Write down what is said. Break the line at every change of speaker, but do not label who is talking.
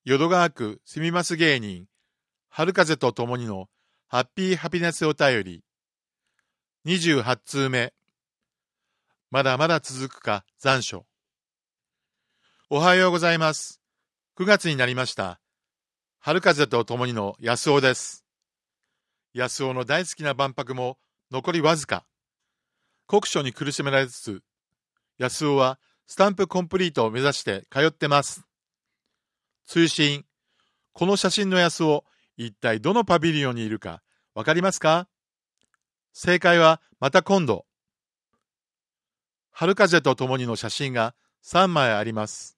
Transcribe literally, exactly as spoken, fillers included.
淀川区すみます芸人、春風とともにのハッピーハピネスお便り。にじゅうはちつうめ。まだまだ続くか残暑。おはようございます。くがつになりました。春風とともにの安尾です。安尾の大好きな万博も残りわずか。酷暑に苦しめられつつ、安尾はスタンプコンプリートを目指して通ってます。通信、この写真の安尾、一体どのパビリオンにいるかわかりますか？正解はまた今度。春風とともにの写真がさんまいあります。